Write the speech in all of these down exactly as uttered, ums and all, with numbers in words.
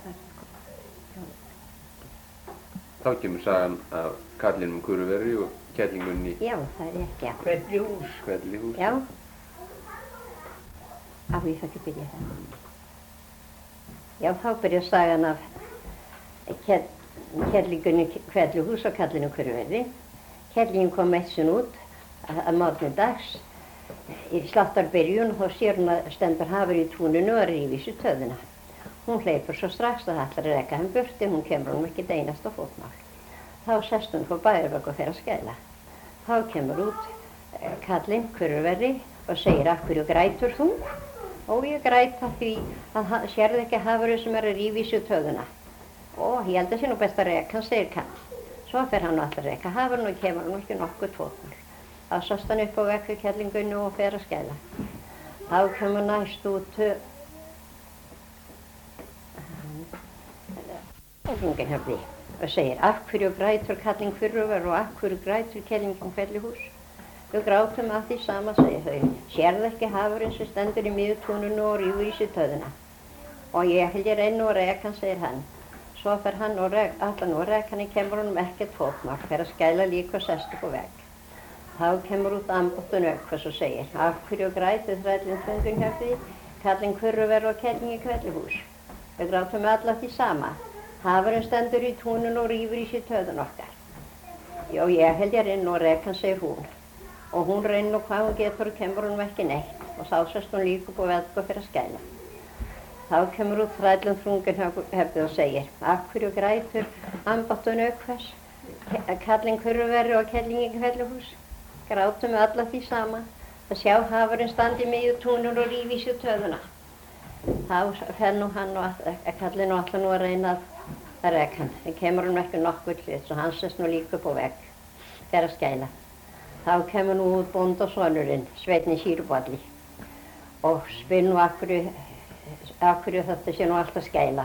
það er sko. Þá kemur sagan af kallinum Kuruveri og kellingunni. Já, það er rétt, já. Hvellihús. Hvellihús. Já. Á, ég þarf ekki að byrja það. Já, þá byrjar sagan af kell, kellingunni Hvellihús og kallinum Kuruveri. Kellingin kom eitt sinn út að, að morgni dags í sláttarbyrjun og þá sér hún að stendur hafur í túninu og rífur í sig töðuna. Hún hleypur svo strax og það ætlar að reka hann burti, hún kemur honum ekki einasta fótmál. Þá sest hún fór bæjarvögg og fer að skæla. Þá kemur út eh, kallinn Kuruveri og segir, af hverju grætur þú? Og ég græta því að sérðu ekki hafurinn sem er að rífa í sig töðuna. Og ég held að sé nú best að reka hann, segir kall. Svo fer hann og ætlar að reka hafurinn og kemur hann ekki nokkuð fótmál. Þá sast hann upp á vegg við kellingunni og fer að skæla. Þá kemur næst út Kellingunhöfði og segir, af hverju grætur kallinn Kuruveri og af hverju grætur kellingin Hvellihús? Við grátum að því sama, segir þau. Sérðu ekki hafurinn sem stendur í miðju túninu og rífur í sig töðuna? Og ég held ég reyna og reka hann, segir hann. Svo fer hann og rek, allan og reka hann, kemur honum ekkert fótmál, fer að skæla líka og sest upp á vegg. Þá kemur út ambáttun Ökfess og segir, af hverju grætur þrællinn Kellingunhöfði, kallinn Kuruveri og kellingin Hvellihús? Við grátum alla því sama. Hafurinn stendur í túninu og rífur í sig töðun okkar. Já, ég held ég reyna og reka hann, segir hún. Og hún reynir og hvað hún getur og kemur honum ekki neitt. Og þá sest hún líka upp á vegg og fer að skæla. Þá kemur út þrællinn Kellingunhöfði og segir, af hverju grætur ambáttun Ökfess, kallinn Kuruveri og kellingin Hvellihús? Grátum við alla því sama. Að sjá hafurinn standi í miðju túninu og rífa í sig töðuna. Þá fer nú hann og kallinn og ætlar nú að reyna að að reka hann. Það kemur hann ekki nokkuð hlut, svo hann sest nú líka upp á vegg, fer að skæla. Þá kemur nú út bóndasonurinn, Sveinn í Sýrubolli, og spyr nú af hverju, af hverju þetta sé nú alltaf skæla.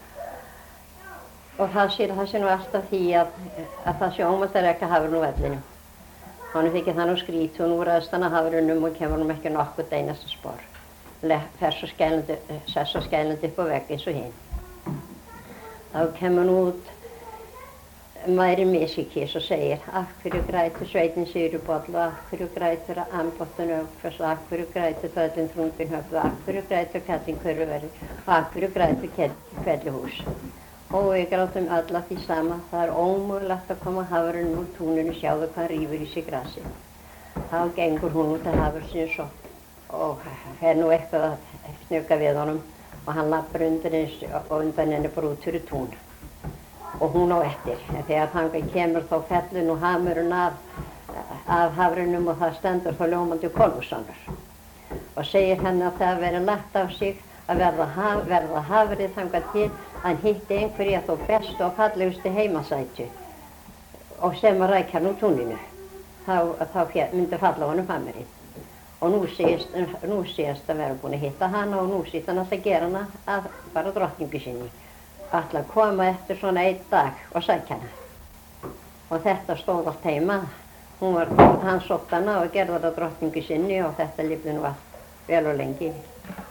Og það sé, það sé nú alltaf því að, að það sé ómælt að reka hafurinn úr vellinum. Honum þykir það nú skrýtið og nú ræðst hann að hafurinnum og kemur hann ekki nokkuð einasta spor. Fer svo skælandi, sess svo skælandi upp á vegg eins og hinn. Þá kemur nú út Mæri Misikis og segir, af hverju grætur Sveinn í Sýrubolli og af hverju grætur ambáttun Ökfess og af hverju grætur þrællinn Kellingunhöfði og af hverju grætur kallinn Kuruveri og af hverju grætur Hvellihús. Og við grátum alla því sama, það er ómögulegt að koma hafurinn úr túninu, sjáðu hvað hann rífur í sig grasi. Þá gengur hún út að hafurinn svo og er nú eitthvað að snögga við honum og hann lappar undir eins og undan henni bara út fyrir tún. Og hún á eftir. En þegar þangað kemur þá fellur nú hamurinn af, af hafrinum og það stendur þá ljómandi Konungssonur. Og segir henni að það veri lagt á sig að verða, haf, verða hafrið þangað til að hann hitti einhverja þó bestu og fallegustu heimasætu og sem að rækja hann úr túninu. Þá, þá myndi falla honum hamurinn. Og nú séist, nú séist að vera búin að hitta hana og nú sýtt hann alltaf að gera hana að bara drottningu sinni. Alltaf að koma eftir svona einn dag og sækja hana. Og þetta stóð allt heima. Hún var, hann sótt hana og gerði það drottningu sinni og þetta lifði nú allt vel og lengi.